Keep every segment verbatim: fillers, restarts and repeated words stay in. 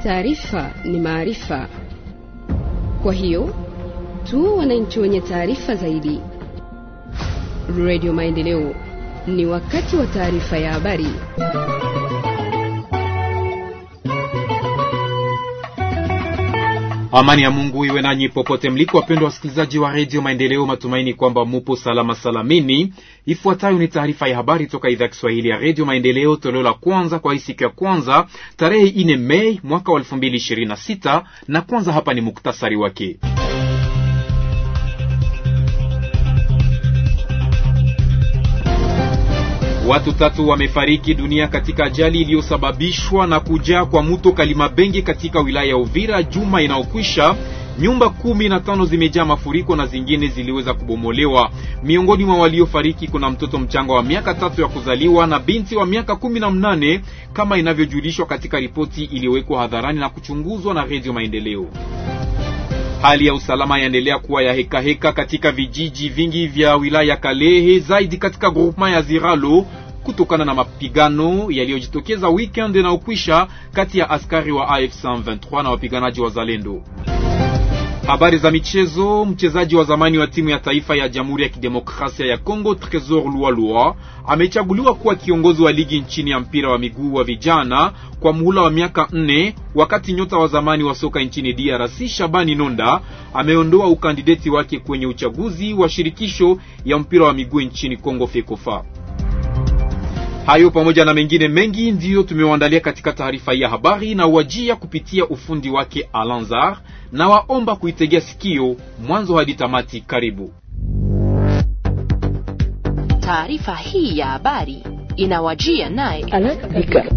Taarifa ni maarifa. Kwa hiyo, tu wananchi wenye taarifa zaidi. Radio Maendeleo, ni wakati wa taarifa ya habari. Amani ya Mungu iwe nanyi popote mliko, wapendwa wasikilizaji wa Radio Maendeleo. Matumaini kwamba mupo salama salamini. Ifuatayo ni taarifa ya habari toka idhaa ya Kiswahili ya Radio Maendeleo, toleo la kwanza kwa siku ya kwanza tarehe nne Mei mwaka wa elfu mbili ishirini na sita, na kwanza hapa ni muktasari wake. Watu tatu wamefariki dunia katika ajali iliyosababishwa na kujaa kwa mto Kalimabenge katika wilaya ya Uvira juma inaokwisha. Nyumba kumi na tano zimejaa mafuriko na zingine ziliweza kubomolewa. Miongoni mwa waliofariki kuna mtoto mchanga wa miaka tatu ya kuzaliwa na binti wa miaka kumi na mnane kama inavyojulishwa katika ripoti iliyowekwa hadharani na kuchunguzwa na Radio Maendeleo. Hali ya usalama yaendelea kuwa ya heka heka katika vijiji vingi vya wilaya Kalehe, zaidi katika groupement ya Ziralo, kutokana na mapigano yaliyojitokeza weekend na ukwisha kati ya askari wa A F C M vingt-trois na wapiganaji wa Zalendo. Habari za michezo. Mchezaji wa zamani wa timu ya taifa ya Jamhuri ya Kidemokrasia ya Kongo Tresor Lualua amechaguliwa kuwa kiongozi wa ligi nchini ya mpira wa miguu wa vijana kwa muhula wa miaka nne, wakati nyota wa zamani wa soka nchini D R C Shabani Nonda ameondoa ukandideti wake kwenye uchaguzi wa shirikisho ya mpira wa miguu nchini Kongo Fekofa. Hayo pamoja na mengine mengi ndiyo tumewaandalia katika taarifa ya habari, na wajia kupitia ufundi wake Alanzar, na waomba kuitegea sikio mwanzo hadi tamati. Karibu. Taarifa hii ya habari inawajia naye Alaka.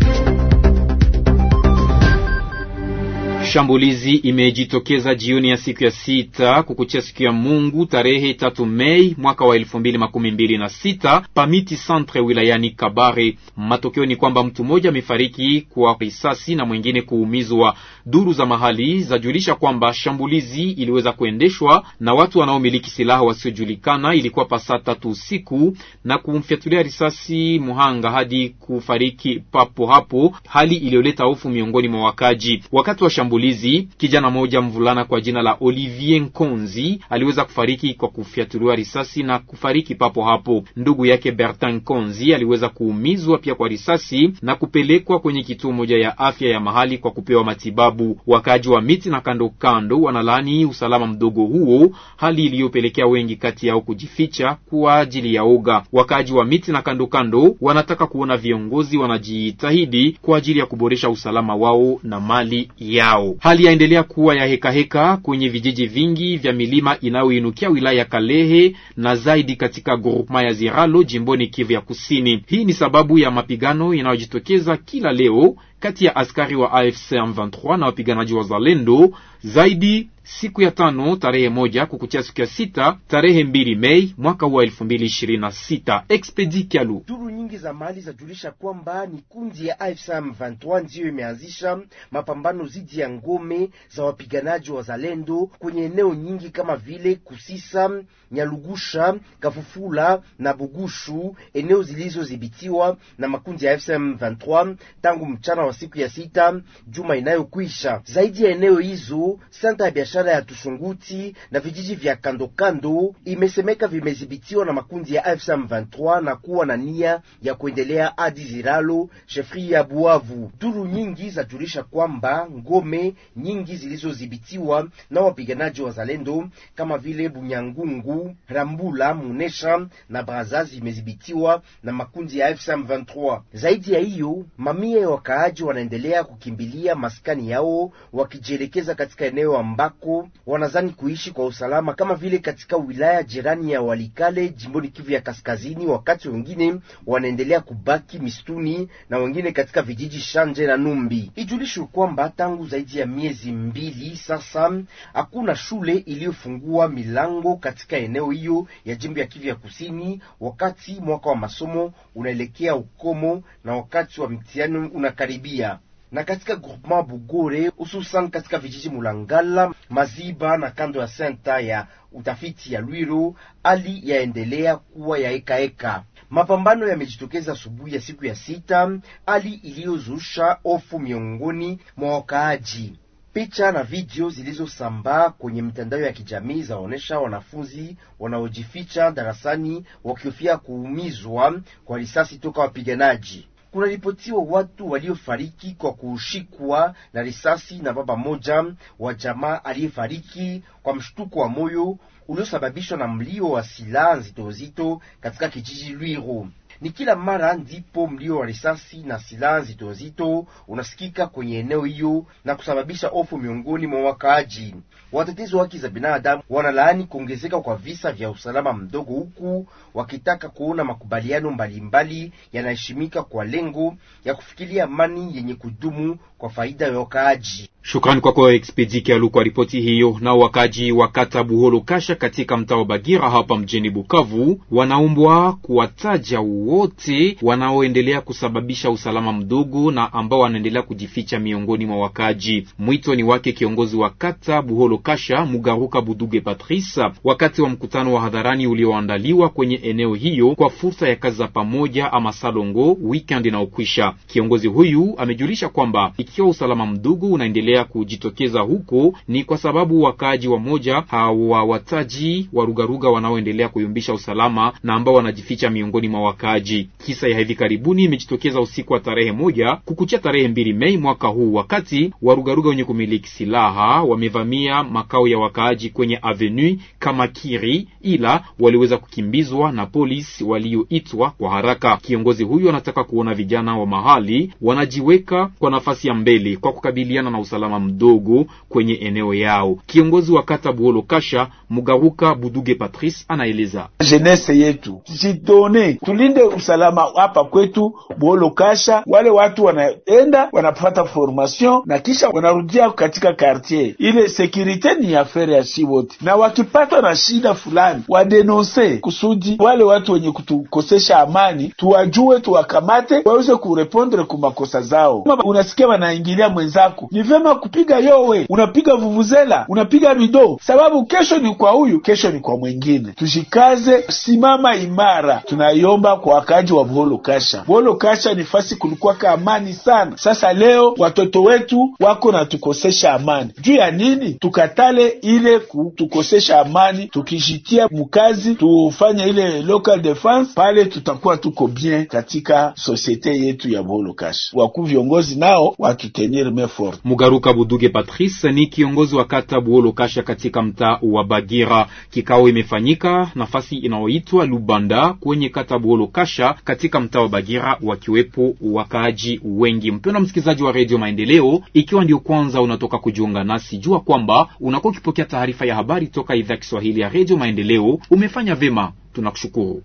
Shambulizi imejitokeza jioni ya siku ya sita kukuchia siku ya Mungu tarehe tatu Mei mwaka wa elfu mbili makumi mbili na sita Pamiti Centre wilayani Kabare. Matokeo ni kwamba mtu mmoja amefariki kwa risasi na mwingine kuumizwa. Duru za mahali zajulisha kwamba shambulizi iliweza kuendeshwa na watu wanaomiliki silaha wasiojulikana. Ilikuwa pasa tatu usiku na kumfyatulia risasi muhanga hadi kufariki papo hapo, hali iliyoleta hofu miongoni mwa wakaji. Wakati wa shambulizi, kijana mmoja mvulana kwa jina la Olivier Nkonzi aliweza kufariki kwa kufyatuliwa risasi na kufariki papo hapo. Ndugu yake Bertin Nkonzi aliweza kuumizwa pia kwa risasi na kupelekwa kwenye kituo moja ya afya ya mahali kwa kupewa matibabu. Wakaji wa miti na kando kando wanalani usalama mdogo huo, hali iliyopelekea wengi kati yao kujificha kwa ajili ya oga. Wakaji wa miti na kando kando wanataka kuona viongozi wanajitahidi kwa ajili ya kuboresha usalama wao na mali yao. Hali yaendelea kuwa ya heka heka kwenye vijiji vingi vya milima inayoinukia wilaya Kalehe na zaidi katika groupement ya Ziralo jimboni Kivu ya Kusini. Hii ni sababu ya mapigano yanayojitokeza kila leo kati ya askari wa A F C M vingt-trois na wapiganaji wa Zalendo, zaidi siku ya tano tarehe moja kukuchia siku ya sita tarehe mbili Mei mwaka wa elfu mbili ishirini na sita. Expedi Kialu. Duru nyingi za mali zajulisha kwamba ni kundi ya A F C M vingt-trois ndiyo imeanzisha mapambano zidi ya ngome za wapiganaji wa Zalendo kwenye eneo nyingi kama vile Kusisa, Nyalugusha, Kafufula na Bugushu, eneo zilizodhibitiwa na makundi ya A F C M vingt-trois tangu mchana wa siku ya sita juma inayokwisha. Zaidi ya eneo hizo, senta ya biashara ya Tusunguti na vijiji vya kando kando imesemeka vimezibitiwa na makundi ya A F C M vingt-trois na kuwa na nia ya kuendelea hadi Ziralo, shefri ya Buavu. Duru nyingi zajulisha kwamba ngome nyingi zilizodhibitiwa na wapiganaji wa Zalendo kama vile Bunyangungu, Rambula, Munesha na Brazazi imezibitiwa na makundi ya A F C M vingt-trois. Zaidi ya hiyo, mamia ya wakaaji wanaendelea kukimbilia maskani yao wakijielekeza katika eneo ambako wanazani kuishi kwa usalama kama vile katika wilaya jirani ya Walikale jimboni Kivu ya Kaskazini, wakati wengine wanaendelea kubaki mistuni na wengine katika vijiji Shanje na Numbi. Ijulishwe kwamba tangu zaidi ya miezi mbili sasa hakuna shule iliyofungua milango katika eneo hiyo ya jimbo ya Kivu ya Kusini, wakati mwaka wa masomo unaelekea ukomo na wakati wa mtihani unakaribia. Na katika groupement Bugore, hususan katika vijiji Mulangala, Maziba na kando ya senta ya utafiti ya Lwiro, hali yaendelea kuwa ya eka eka. Mapambano yamejitokeza asubuhi ya siku ya sita, hali iliyozusha hofu miongoni mwa wakaaji. Picha na video zilizosambaa kwenye mitandao ya kijamii zaonesha wanafunzi wanaojificha darasani wakihofia kuumizwa kwa risasi toka wapiganaji. Kuna ripotiwa watu waliofariki kwa kushikwa na risasi na baba moja wa jamaa aliyefariki kwa mshtuko wa moyo uliosababishwa na mlio wa silaha nzito nzito katika kijiji Lwiro. Ni kila mara ndipo mlio wa risasi na silaha nzito nzito unasikika kwenye eneo hiyo na kusababisha hofu miongoni mwa wakaaji. Watetezi wa haki za binadamu wanalaani kuongezeka kwa visa vya usalama mdogo, huku wakitaka kuona makubaliano mbalimbali yanaheshimika kwa lengo ya kufikiria amani yenye kudumu kwa faida ya wakaaji. Shukrani kwako kwa Expedi Kialu kwa ripoti hiyo. Na wakaji wa kata Buholo Kasha katika mtaa wa Bagira hapa mjini Bukavu wanaombwa kuwataja wote wanaoendelea kusababisha usalama mdogo na ambao wanaendelea kujificha miongoni mwa wakaji. Mwito ni wake kiongozi wa kata Buholo Kasha Mugaruka Buduge Patrice wakati wa mkutano wa hadharani ulioandaliwa kwenye eneo hiyo kwa fursa ya kazi za pamoja ama salongo weekend inaokwisha. Kiongozi huyu amejulisha kwamba ikiwa usalama mdogo unaendelea kujitokeza huko ni kwa sababu wakaji wa moja hawawataji warugaruga wanaoendelea kuyumbisha usalama na ambao wanajificha miongoni mwa wakaji. Kisa ya hivi karibuni imejitokeza usiku wa tarehe moja kukuchia tarehe mbili Mei mwaka huu, wakati warugaruga wenye kumiliki silaha wamevamia makao ya wakaji kwenye avenue Kamakiri, ila waliweza kukimbizwa na polisi walioitwa kwa haraka. Kiongozi huyu anataka kuona vijana wa mahali wanajiweka kwa nafasi ya mbele kwa kukabiliana na usalama mdogo kwenye eneo yao. Kiongozi wa kata Buholo Kasha Mugaruka Buduge Patrice anaeleza: jeunesse yetu jitone, tulinde usalama hapa kwetu Buholo Kasha. Wale watu wanaenda wanapata formation na kisha wanarudia katika quartier. Ile security ni affaire ya siwote, na wakipata na shida fulani wadenonse kusudi wale watu wenye kutukosesha amani tuwajue, tuwakamate, waweze kurepondre kwa makosa zao. Kama unasikia wanaingilia mwenzako, ni vema kupiga yowe, unapiga vuvuzela, unapiga rido, sababu kesho ni kwa huyu, kesho ni kwa mwingine. Tujikaze, simama imara. Tunaiomba kwa wakaji wa Buholo Kasha. Buholo Kasha ni fasi kulikuwa ka amani sana. Sasa leo watoto wetu wako na tukosesha amani. Juu ya nini? Tukatale ile kutukosesha amani, tukijitia mkazi, tufanye ile local defense, pale tutakuwa tuko bien katika societe yetu ya Buholo Kasha. Wakuu viongozi nao watutenir mefort. Mugaruka Buduge Patrice ni kiongozi wa kata Buholo Kasha katika mtaa wa Bagira. Kikao imefanyika nafasi inayoitwa Lubanda kwenye kata Buholo Kasha katika mtaa wa Bagira, wakiwepo wakaaji wengi. Mpendwa msikilizaji wa Radio Maendeleo, ikiwa ndio kwanza unatoka kujiunga nasi, jua kwamba unakuwa ukipokea taarifa ya habari toka idhaa ya Kiswahili ya Radio Maendeleo. Umefanya vema, tunakushukuru.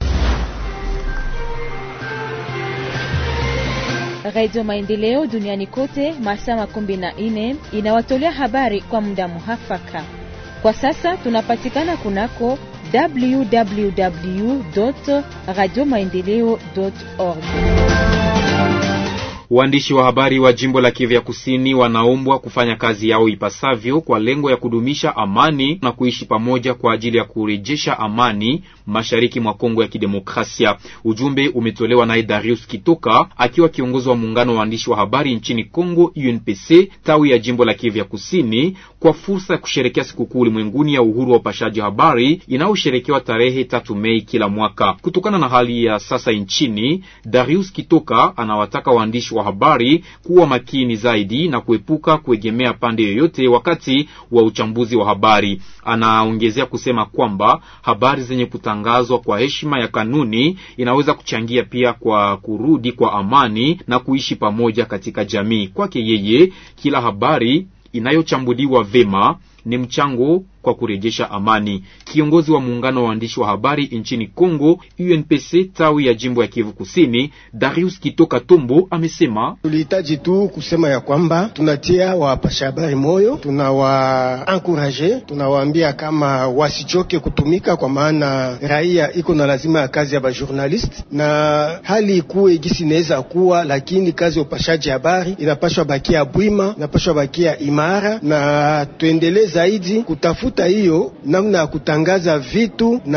Radio Maendeleo duniani kote masaa makumi na nne inawatolea habari kwa muda muhafaka. Kwa sasa tunapatikana kunako w w w dot radio maendeleo dot org. Waandishi wa habari wa jimbo la Kivu ya Kusini wanaombwa kufanya kazi yao ipasavyo kwa lengo ya kudumisha amani na kuishi pamoja kwa ajili ya kurejesha amani mashariki mwa Kongo ya Kidemokrasia. Ujumbe umetolewa na Darius Kitoka akiwa kiongozi wa muungano wa waandishi wa habari nchini Kongo U N P C tawi ya jimbo la Kivu ya Kusini kwa fursa ya kusherehekea sikukuu ulimwenguni ya uhuru wa upashaji habari inayosherekewa tarehe tatu Mei kila mwaka. Kutokana na hali ya sasa nchini, Darius Kitoka anawataka waandishi wa habari kuwa makini zaidi na kuepuka kuegemea pande yoyote wakati wa uchambuzi wa habari. Anaongezea kusema kwamba habari zenye kutangazwa kwa heshima ya kanuni inaweza kuchangia pia kwa kurudi kwa amani na kuishi pamoja katika jamii. Kwake yeye, kila habari inayochambuliwa vema ni mchango kwa kurejesha amani. Kiongozi wa muungano wa waandishi wa habari nchini Kongo U N P C tawi ya jimbo ya Kivu Kusini, Darius Kitoka Tombo amesema tulihitaji tu kusema ya kwamba tunatia wapasha habari moyo, tunawa encourager, tunawaambia kama wasichoke kutumika, kwa maana raia iko na lazima ya kazi ya ba journalist, na hali ikuwe gisi inaweza kuwa, lakini kazi ya upashaji habari inapaswa bakia bwima, inapaswa bakia imara, na tuendelee zaidi kutafuta tunatafuta hiyo namna ya kutangaza vitu na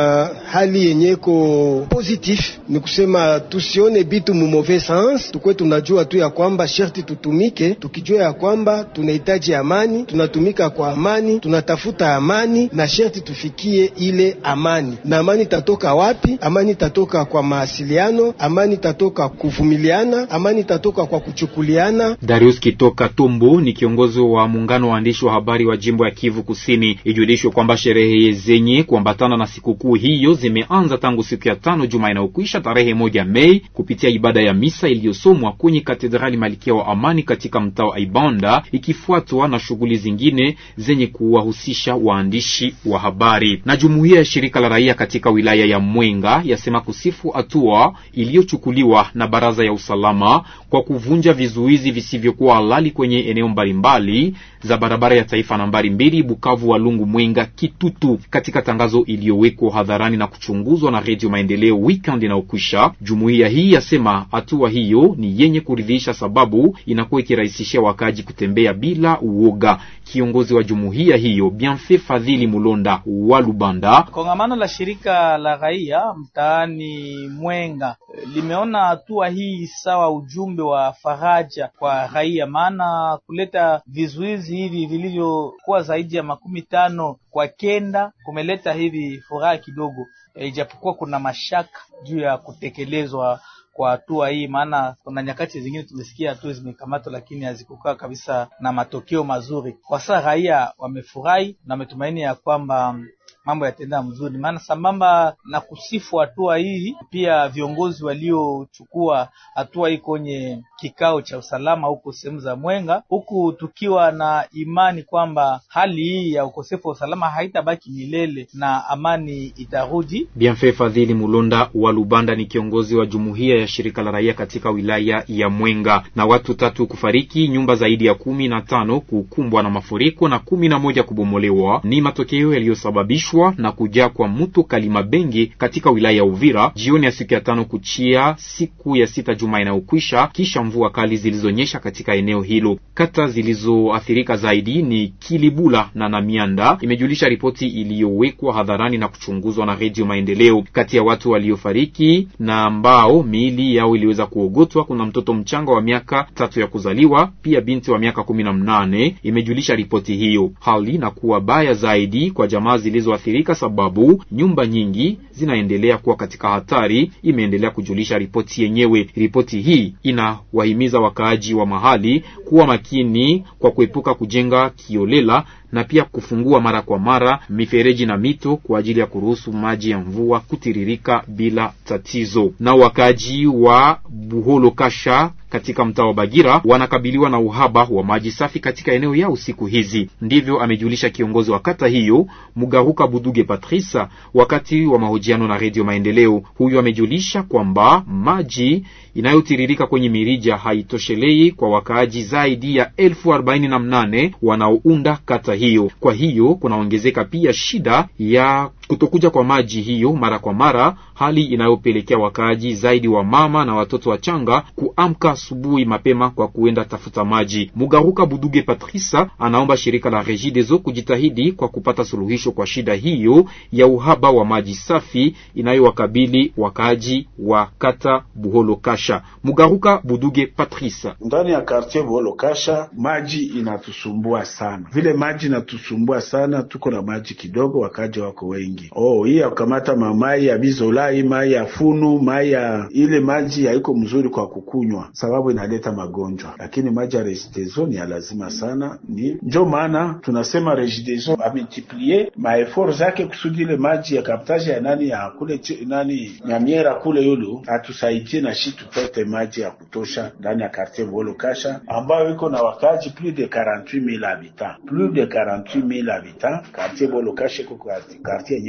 hali yenyeko positif, ni kusema tusione bitu mu mauvais sens. Tukwe tunajua tu ya kwamba sherti tutumike tukijua ya kwamba tunahitaji amani, tunatumika kwa amani, tunatafuta amani na sherti tufikie ile amani. Na amani tatoka wapi? Amani tatoka kwa maasiliano, amani tatoka kuvumiliana, amani tatoka kwa kuchukuliana. Darius Kitoka Tumbo ni kiongozi wa muungano wa waandishi wa habari wa jimbo ya Kivu Kusini. Ijulishwe kwamba sherehe zenye kuambatana na sikukuu hiyo zimeanza tangu siku ya tano juma inayokwisha tarehe moja Mei kupitia ibada ya misa iliyosomwa kwenye katedrali Malkia wa Amani katika mtaa wa Ibanda, ikifuatwa na shughuli zingine zenye kuwahusisha waandishi wa habari. Na jumuiya ya shirika la raia katika wilaya ya Mwenga yasema kusifu hatua iliyochukuliwa na baraza ya usalama kwa kuvunja vizuizi visivyokuwa halali kwenye eneo mbalimbali za barabara ya taifa nambari mbili Bukavu Walungu Mwenga Kitutu. Katika tangazo iliyowekwa hadharani na kuchunguzwa na Radio Maendeleo weekend inaokwisha, jumuiya hii yasema hatua hiyo ni yenye kuridhisha, sababu inakuwa ikirahisishia wakaji kutembea bila uoga. Kiongozi wa jumuiya hiyo Bienfait Fadhili Mulonda wa Lubanda: kongamano la shirika la raia mtaani Mwenga limeona hatua hii sawa ujumbe wa faraja kwa raia, maana kuleta vizuizi hivi vilivyokuwa zaidi ya makumi tano kwa kenda kumeleta hivi furaha kidogo, ijapokuwa e, kuna mashaka juu ya kutekelezwa kwa hatua hii, maana kuna nyakati zingine tumesikia hatua zimekamatwa lakini hazikukaa kabisa na matokeo mazuri. Kwa sasa raia wamefurahi na wametumaini ya kwamba mambo yataenda mzuri, maana sambamba na kusifu hatua hii, pia viongozi waliochukua hatua hii kwenye kikao cha usalama huko sehemu za Mwenga, huku tukiwa na imani kwamba hali hii ya ukosefu wa usalama haitabaki milele na amani itarudi. Bienfait Fadhili Mulonda wa Lubanda ni kiongozi wa jumuiya ya shirika la raia katika wilaya ya Mwenga. Na watu tatu kufariki, nyumba zaidi ya kumi na tano kukumbwa na mafuriko na kumi na moja kubomolewa ni matokeo yaliyosababishwa na kujaa kwa mto Kalimabenge katika wilaya ya Uvira jioni ya siku ya tano kuchia siku ya sita juma inayokwisha, kisha mvua kali zilizonyesha katika eneo hilo. Kata zilizoathirika zaidi ni Kilibula na Namianda, imejulisha ripoti iliyowekwa hadharani na kuchunguzwa na Radio Maendeleo. Kati ya watu waliofariki na ambao miili yao iliweza kuogotwa kuna mtoto mchanga wa miaka tatu ya kuzaliwa, pia binti wa miaka kumi na mnane, imejulisha ripoti hiyo. Hali na kuwa baya zaidi kwa jamaa zilizoathirika sababu nyumba nyingi zinaendelea kuwa katika hatari, imeendelea kujulisha ripoti yenyewe. Ripoti hii inawahimiza wakaaji wa mahali kuwa makini kwa kuepuka kujenga kiolela na pia kufungua mara kwa mara mifereji na mito kwa ajili ya kuruhusu maji ya mvua kutiririka bila tatizo. Na wakaaji wa Buholo Kasha katika mtaa wa Bagira wanakabiliwa na uhaba wa maji safi katika eneo yao siku hizi. Ndivyo amejulisha kiongozi wa kata hiyo Mugaruka Buduge Patrisa wakati wa mahojiano na Radio Maendeleo. Huyu amejulisha kwamba maji inayotiririka kwenye mirija haitoshelei kwa wakaaji zaidi ya elfu arobaini na mnane wanaounda kata hiyo. Kwa hiyo kunaongezeka pia shida ya kutokuja kwa maji hiyo mara kwa mara, hali inayopelekea wakaaji zaidi wa mama na watoto wachanga kuamka asubuhi mapema kwa kuenda tafuta maji. Mugaruka Buduge Patrisa anaomba shirika la Regideso kujitahidi kwa kupata suluhisho kwa shida hiyo ya uhaba wa maji safi inayowakabili wakaaji wa kata Buholo Kasha. Mugaruka Buduge Patrisa: ndani ya quartier Buholo Kasha maji inatusumbua sana. Vile maji inatusumbua sana, tuko na maji kidogo, wakaaji wako wengi. Oh, hii akamata mamai ya Bizolai, mai ya Funu, mai ya ile maji haiko mzuri kwa kukunywa sababu inaleta magonjwa, lakini maji ya Regideso ni ya lazima sana. Ni ndio maana tunasema Regideso amultiplier maefort zake kusudi ile maji ya kaptaje ya nani ya kule nani Nyamiera kule yulu atusaidie na shi tupate maji ya kutosha ndani ya quartier Buholo Kasha ambayo iko na wakaji plus de quarante-huit mille habitants, plus de quarante-huit mille habitants. Quartier Buholo Kasha iko quartier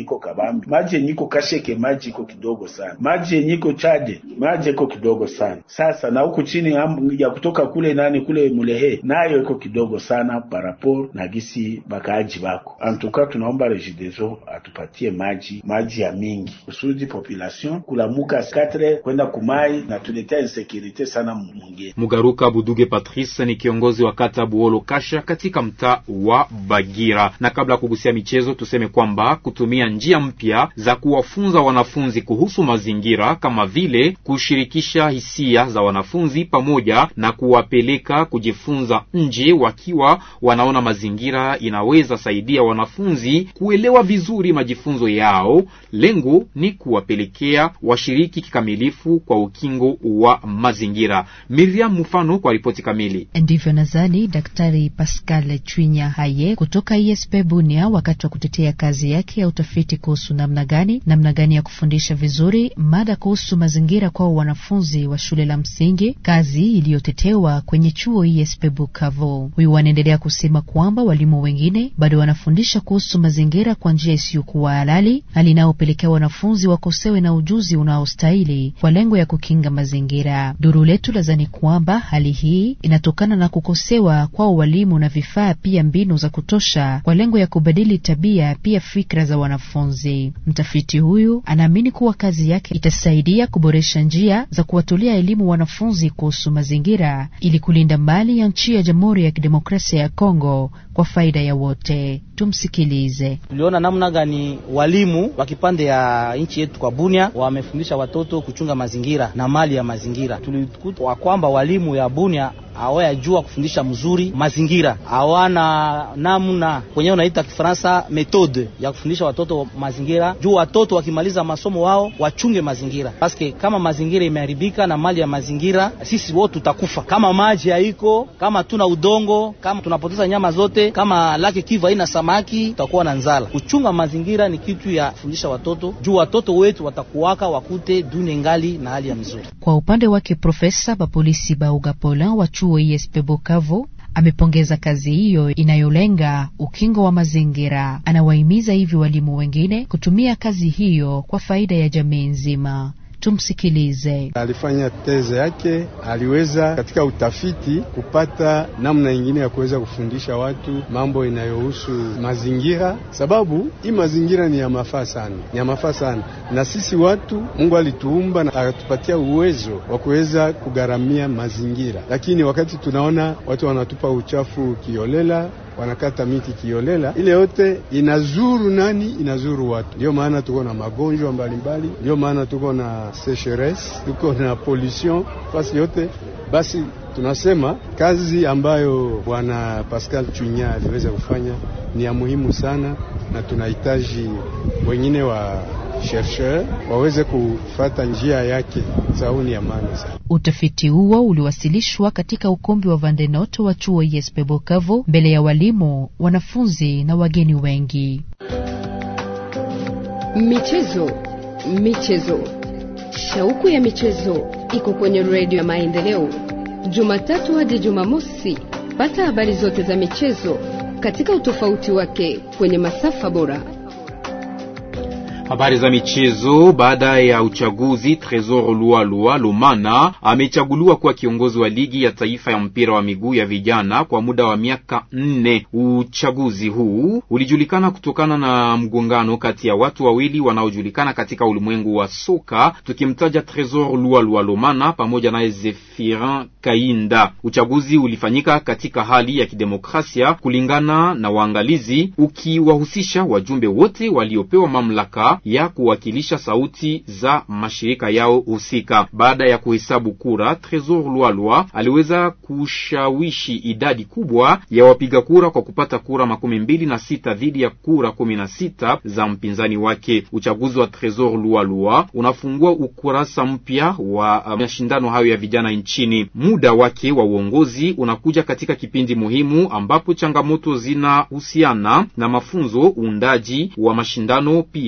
iko Kabambi, maji yenye iko Kasheke maji iko kidogo sana, maji yenye iko Chade maji iko kidogo sana. Sasa na huku chini ya kutoka kule nani kule Mulehe nayo iko kidogo sana paraport na gisi bakaaji bako. Antuka tunaomba Regideso atupatie maji maji ya mingi kusudi population kulamuka skatre kwenda kumai na tuletea insecurity sana mwingine. Mugaruka Buduge Patrice ni kiongozi wa kata Buolo Kasha katika mtaa wa Bagira. Na kabla kugusia michezo, tuseme kwamba kutumia njia mpya za kuwafunza wanafunzi kuhusu mazingira kama vile kushirikisha hisia za wanafunzi pamoja na kuwapeleka kujifunza nje wakiwa wanaona mazingira inaweza saidia wanafunzi kuelewa vizuri majifunzo yao. Lengo ni kuwapelekea washiriki kikamilifu kwa ukingo wa mazingira. Miriam Mufano kwa ripoti kamili. Ndivyo nadhani Daktari Pascal Chwinya Haye kutoka I S P Bunia wakati wa kutetea kazi yake ya utafiti kuhusu namna gani namna gani ya kufundisha vizuri mada kuhusu mazingira kwa wanafunzi wa shule la msingi, kazi iliyotetewa kwenye chuo I S P Bukavu. Huyu wanaendelea kusema kwamba walimu wengine bado wanafundisha kuhusu mazingira kwa njia isiyokuwa halali, hali inayopelekea wanafunzi wakosewe na ujuzi unaostahili kwa lengo ya kukinga mazingira. Duru letu lazani kwamba hali hii inatokana na kukosewa kwa walimu na vifaa pia mbinu za kutosha kwa lengo ya kubadili tabia pia fikra za wanafunzi. Mtafiti huyu anaamini kuwa kazi yake itasaidia kuboresha njia za kuwatolea elimu wanafunzi kuhusu mazingira ili kulinda mali ya nchi ya Jamhuri ya Kidemokrasia ya Kongo kwa faida ya wote. Tumsikilize. Tuliona namna gani walimu wa kipande ya nchi yetu kwa Bunia wamefundisha watoto kuchunga mazingira na mali ya mazingira. Tulikuta kwamba walimu ya Bunia hawajua kufundisha mzuri mazingira, hawana namna kwenye unaita Kifaransa methode ya kufundisha watoto mazingira, juu watoto wakimaliza masomo wao wachunge mazingira. Paske kama mazingira imeharibika na mali ya mazingira, sisi wote tutakufa. Kama maji haiko, kama tuna udongo, kama tunapoteza nyama zote, kama lake Kivu haina samaki, tutakuwa na njala. Kuchunga mazingira ni kitu ya kufundisha watoto, juu watoto wetu watakuwaka wakute dunia ngali na hali ya mzuri. Kwa upande wake Profesa Bapolisi Bauga Paulin wa chuo I S P Bukavu amepongeza kazi hiyo inayolenga ukingo wa mazingira. Anawahimiza hivi walimu wengine kutumia kazi hiyo kwa faida ya jamii nzima. Tumsikilize. Alifanya teze yake, aliweza katika utafiti kupata namna nyingine ya kuweza kufundisha watu mambo inayohusu mazingira, sababu hii mazingira ni ya mafaa sana, ni ya mafaa sana. Na sisi watu Mungu alituumba na akatupatia uwezo wa kuweza kugaramia mazingira, lakini wakati tunaona watu wanatupa uchafu kiolela, wanakata miti kiolela, ile yote inazuru nani? Inazuru watu. Ndio maana tuko na magonjwa mbalimbali, ndio maana tuko na sécheresse, tuko na pollution fasi yote. Basi tunasema kazi ambayo Bwana Pascal Chwinya aliweza kufanya ni ya muhimu sana, na tunahitaji wengine wa chercheur waweze kufuata njia yake, sauni ya maana sana. Utafiti huo uliwasilishwa katika ukumbi wa Vandenoto wa chuo I S P Bukavu mbele ya walimu, wanafunzi na wageni wengi. Michezo, michezo. Shauku ya michezo iko kwenye Radio ya Maendeleo. Jumatatu hadi Jumamosi, pata habari zote za michezo katika utofauti wake kwenye masafa bora. Habari za michezo. Baada ya uchaguzi, Tresor Lualua Lumana amechaguliwa kuwa kiongozi wa ligi ya taifa ya mpira wa miguu ya vijana kwa muda wa miaka nne. Uchaguzi huu ulijulikana kutokana na mgongano kati ya watu wawili wanaojulikana katika ulimwengu wa soka, tukimtaja Tresor Lualua Lumana pamoja na Zephirin Kainda. Uchaguzi ulifanyika katika hali ya kidemokrasia kulingana na waangalizi, ukiwahusisha wajumbe wote waliopewa mamlaka ya kuwakilisha sauti za mashirika yao husika. Baada ya kuhesabu kura, Tresor Lualua aliweza kushawishi idadi kubwa ya wapiga kura kwa kupata kura makumi mbili na sita dhidi ya kura kumi na sita za mpinzani wake. Uchaguzi wa Tresor Lualua unafungua ukurasa mpya wa mashindano hayo ya vijana nchini. Muda wake wa uongozi unakuja katika kipindi muhimu ambapo changamoto zinahusiana na mafunzo, uundaji wa mashindano, pia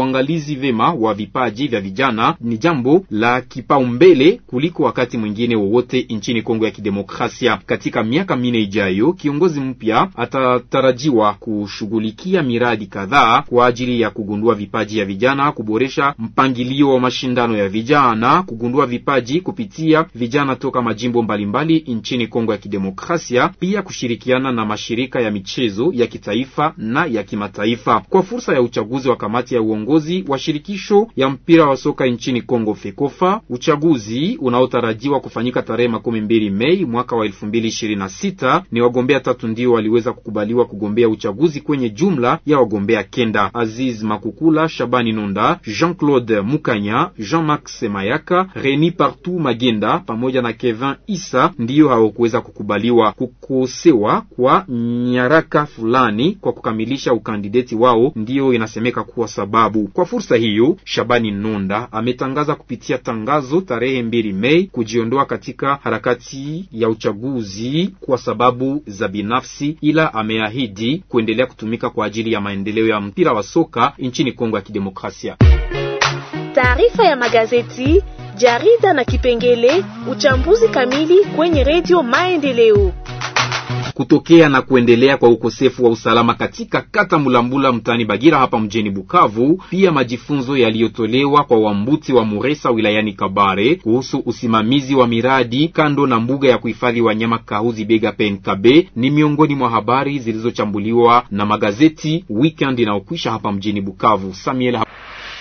uangalizi vema wa vipaji vya vijana ni jambo la kipaumbele kuliko wakati mwingine wowote nchini Kongo ya Kidemokrasia. Katika miaka minne ijayo, kiongozi mpya atatarajiwa kushughulikia miradi kadhaa kwa ajili ya kugundua vipaji ya vijana, kuboresha mpangilio wa mashindano ya vijana, kugundua vipaji kupitia vijana toka majimbo mbalimbali nchini Kongo ya Kidemokrasia, pia kushirikiana na mashirika ya michezo ya kitaifa na ya kimataifa. Kwa fursa ya uchaguzi wa kamati ya uongozi wa shirikisho ya mpira wa soka nchini Kongo FEKOFA, uchaguzi unaotarajiwa kufanyika tarehe makumi mbili Mei mwaka wa elfu mbili ishirini na sita, ni wagombea tatu ndio waliweza kukubaliwa kugombea uchaguzi kwenye jumla ya wagombea kenda. Aziz Makukula, Shabani Nonda, Jean-Claude Mukanya, Jean-Max Mayaka, Reni Partout Magenda pamoja na Kevin Isa ndio hawakuweza kukubaliwa. Kukosewa kwa nyaraka fulani kwa kukamilisha ukandideti wao ndio inasemeka kuwa sababu. Kwa fursa hiyo, Shabani Nonda ametangaza kupitia tangazo tarehe mbili Mei kujiondoa katika harakati ya uchaguzi kwa sababu za binafsi, ila ameahidi kuendelea kutumika kwa ajili ya maendeleo ya mpira wa soka nchini Kongo ya Kidemokrasia. Taarifa ya magazeti, jarida na kipengele uchambuzi kamili kwenye Radio Maendeleo. Kutokea na kuendelea kwa ukosefu wa usalama katika kata Mulambula mtani Bagira hapa mjini Bukavu, pia majifunzo yaliyotolewa kwa wambuti wa Muresa wilayani Kabare kuhusu usimamizi wa miradi kando na mbuga ya kuhifadhi wanyama Kahuzi Biega P N K B ni miongoni mwa habari zilizochambuliwa na magazeti weekend inaokwisha hapa mjini Bukavu. Samuel ha-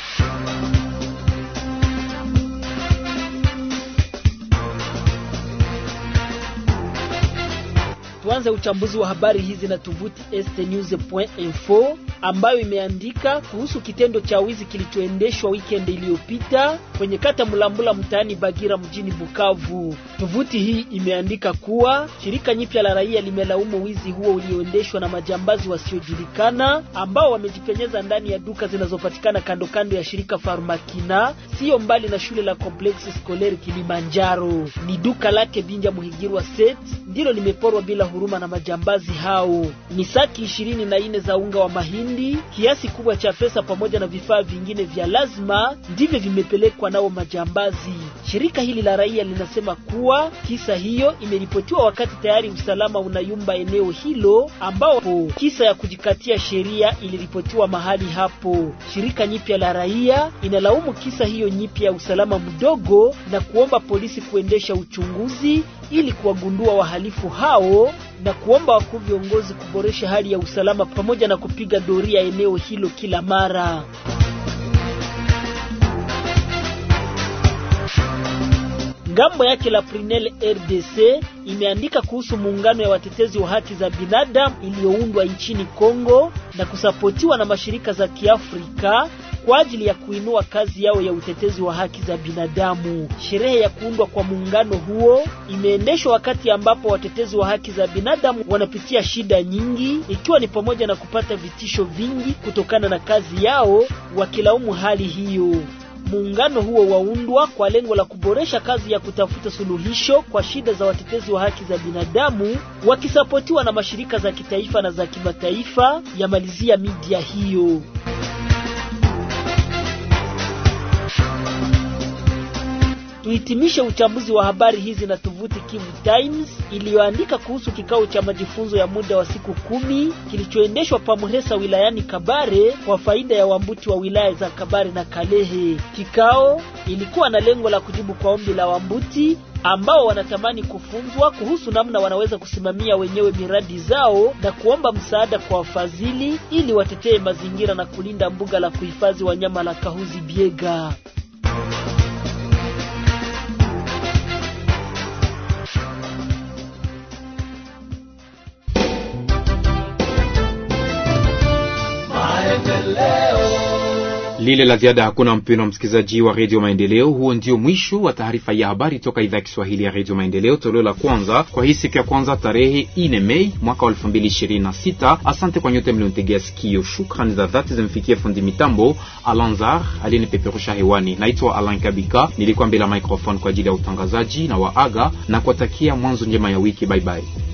Tuanze uchambuzi wa habari hizi na tovuti este news point info ambayo imeandika kuhusu kitendo cha wizi kilichoendeshwa weekend iliyopita kwenye kata Mulambula mtaani Bagira mjini Bukavu. Tovuti hii imeandika kuwa shirika nyipya la raia limelaumu wizi huo ulioendeshwa na majambazi wasiojulikana ambao wamejipenyeza ndani ya duka zinazopatikana kando kando ya shirika Farmakina, sio mbali na shule la Complexe Scolaire Kilimanjaro. Ni duka lake Binja Muhigirwa Set ndilo limeporwa bila huruma na majambazi hao. Ni saki ishirini na nne za unga wa mahindi, kiasi kubwa cha pesa pamoja na vifaa vingine vya lazima ndivyo vimepelekwa nao majambazi. Shirika hili la raia linasema kuwa kisa hiyo imeripotiwa wakati tayari usalama unayumba eneo hilo, ambao kisa ya kujikatia sheria iliripotiwa mahali hapo. Shirika nyipya la raia inalaumu kisa hiyo nyipya ya usalama mdogo na kuomba polisi kuendesha uchunguzi ili kuwagundua wahalifu hao na kuomba wakuu viongozi kuboresha hali ya usalama pamoja na kupiga doria eneo hilo kila mara. Ngambo yake la Prinel R D C imeandika kuhusu muungano ya watetezi wa haki za binadamu iliyoundwa nchini Kongo na kusapotiwa na mashirika za Kiafrika kwa ajili ya kuinua kazi yao ya utetezi wa haki za binadamu. Sherehe ya kuundwa kwa muungano huo imeendeshwa wakati ambapo watetezi wa haki za binadamu wanapitia shida nyingi, ikiwa ni pamoja na kupata vitisho vingi kutokana na kazi yao, wakilaumu hali hiyo. Muungano huo waundwa kwa lengo la kuboresha kazi ya kutafuta suluhisho kwa shida za watetezi wa haki za binadamu, wakisapotiwa na mashirika za kitaifa na za kimataifa, yamalizia media hiyo. Tuhitimishe uchambuzi wa habari hizi na tovuti Kivu Times iliyoandika kuhusu kikao cha majifunzo ya muda wa siku kumi kilichoendeshwa pa Muresa wilayani Kabare kwa faida ya wambuti wa wilaya za Kabare na Kalehe. Kikao ilikuwa na lengo la kujibu kwa ombi la wambuti ambao wanatamani kufunzwa kuhusu namna wanaweza kusimamia wenyewe miradi zao na kuomba msaada kwa wafadhili ili watetee mazingira na kulinda mbuga la kuhifadhi wanyama la Kahuzi Biega. Lile la ziada hakuna, mpendwa msikilizaji wa Radio Maendeleo. Huo ndio mwisho wa taarifa ya habari toka idhaa ya Kiswahili ya Radio Maendeleo, toleo la kwanza kwa hii siku ya kwanza tarehe nne Mei mwaka wa elfu mbili ishirini na sita. Asante kwa nyote mlionitegea sikio. Shukrani za dhati zimfikie fundi mitambo Alanzar aliyenipeperusha hewani. Naitwa Alan Kabika, nilikuwa mbele ya microphone kwa ajili ya utangazaji na waaga na kuwatakia mwanzo njema ya wiki. Bye bye.